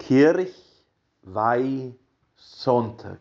Kirchweihsonntag.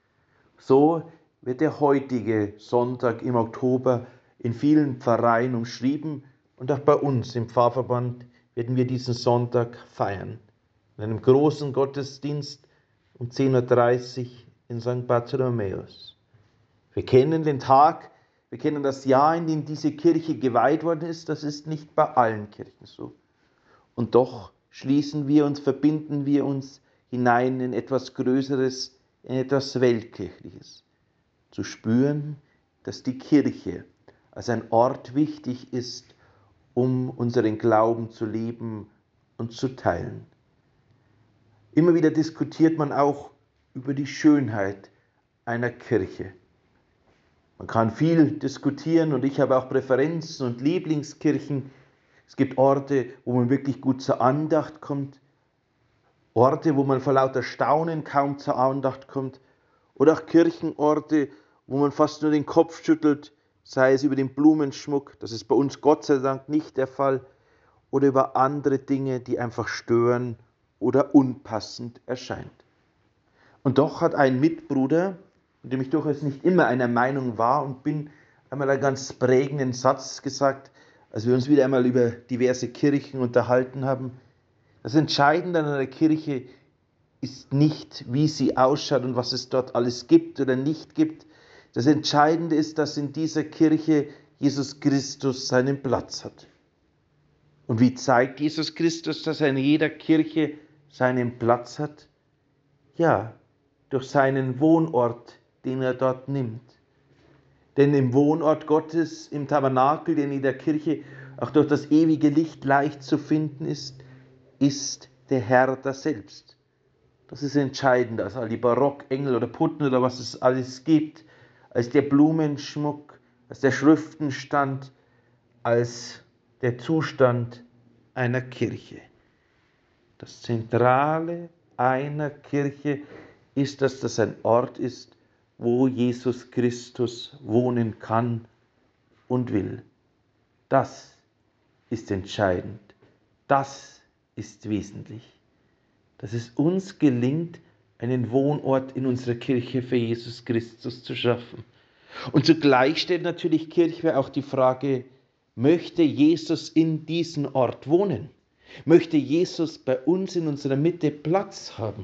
So wird der heutige Sonntag im Oktober in vielen Pfarreien umschrieben und auch bei uns im Pfarrverband werden wir diesen Sonntag feiern. In einem großen Gottesdienst um 10:30 Uhr in St. Bartholomäus. Wir kennen den Tag, wir kennen das Jahr, in dem diese Kirche geweiht worden ist. Das ist nicht bei allen Kirchen so. Und doch schließen wir uns, verbinden wir uns hinein in etwas Größeres, in etwas Weltkirchliches. Zu spüren, dass die Kirche als ein Ort wichtig ist, um unseren Glauben zu leben und zu teilen. Immer wieder diskutiert man auch über die Schönheit einer Kirche. Man kann viel diskutieren und ich habe auch Präferenzen und Lieblingskirchen. Es gibt Orte, wo man wirklich gut zur Andacht kommt, Orte, wo man vor lauter Staunen kaum zur Andacht kommt, oder auch Kirchenorte, wo man fast nur den Kopf schüttelt, sei es über den Blumenschmuck, das ist bei uns Gott sei Dank nicht der Fall, oder über andere Dinge, die einfach stören oder unpassend erscheint. Und doch hat ein Mitbruder, mit dem ich durchaus nicht immer einer Meinung war und bin, einmal einen ganz prägenden Satz gesagt, als wir uns wieder einmal über diverse Kirchen unterhalten haben. Das Entscheidende an einer Kirche ist nicht, wie sie ausschaut und was es dort alles gibt oder nicht gibt. Das Entscheidende ist, dass in dieser Kirche Jesus Christus seinen Platz hat. Und wie zeigt Jesus Christus, dass er in jeder Kirche seinen Platz hat? Ja, durch seinen Wohnort, den er dort nimmt. Denn im Wohnort Gottes, im Tabernakel, den in der Kirche auch durch das ewige Licht leicht zu finden ist der Herr da selbst. Das ist entscheidend, als all die Barockengel oder Putten oder was es alles gibt, als der Blumenschmuck, als der Schriftenstand, als der Zustand einer Kirche. Das Zentrale einer Kirche ist, dass das ein Ort ist, wo Jesus Christus wohnen kann und will. Das ist entscheidend. Das ist wesentlich. Dass es uns gelingt, einen Wohnort in unserer Kirche für Jesus Christus zu schaffen. Und zugleich stellt natürlich Kirchweih auch die Frage, möchte Jesus in diesem Ort wohnen? Möchte Jesus bei uns in unserer Mitte Platz haben?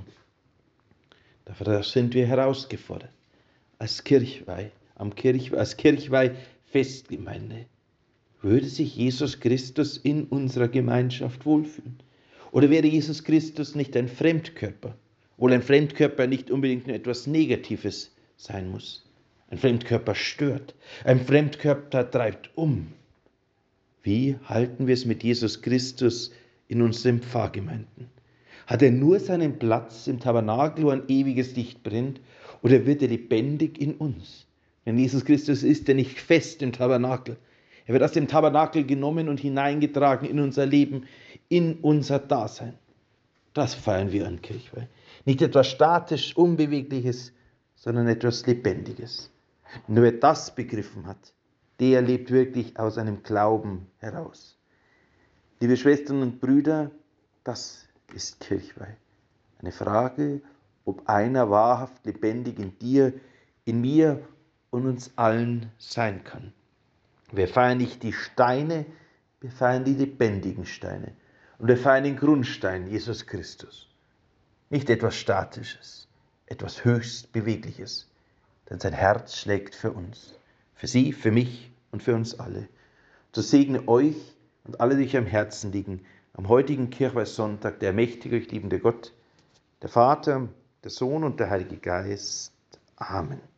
Dafür sind wir herausgefordert. Als Kirchweih, als Kirchweih-Festgemeinde. Würde sich Jesus Christus in unserer Gemeinschaft wohlfühlen? Oder wäre Jesus Christus nicht ein Fremdkörper? Obwohl ein Fremdkörper nicht unbedingt nur etwas Negatives sein muss. Ein Fremdkörper stört. Ein Fremdkörper treibt um. Wie halten wir es mit Jesus Christus in unseren Pfarrgemeinden? Hat er nur seinen Platz im Tabernakel, wo ein ewiges Licht brennt, oder wird er lebendig in uns? Denn Jesus Christus ist ja nicht fest im Tabernakel. Er wird aus dem Tabernakel genommen und hineingetragen in unser Leben, in unser Dasein. Das feiern wir an Kirchweih. Nicht etwas statisch, Unbewegliches, sondern etwas Lebendiges. Nur wer das begriffen hat, der lebt wirklich aus einem Glauben heraus. Liebe Schwestern und Brüder, das ist Kirchweih. Eine Frage, ob einer wahrhaft lebendig in dir, in mir und uns allen sein kann. Wir feiern nicht die Steine, wir feiern die lebendigen Steine. Und wir feiern den Grundstein, Jesus Christus. Nicht etwas Statisches, etwas höchst Bewegliches. Denn sein Herz schlägt für uns. Für Sie, für mich und für uns alle. So segne euch und alle, die euch am Herzen liegen, am heutigen Kirchweihsonntag, der mächtige, euch liebende Gott, der Vater, der Sohn und der Heilige Geist. Amen.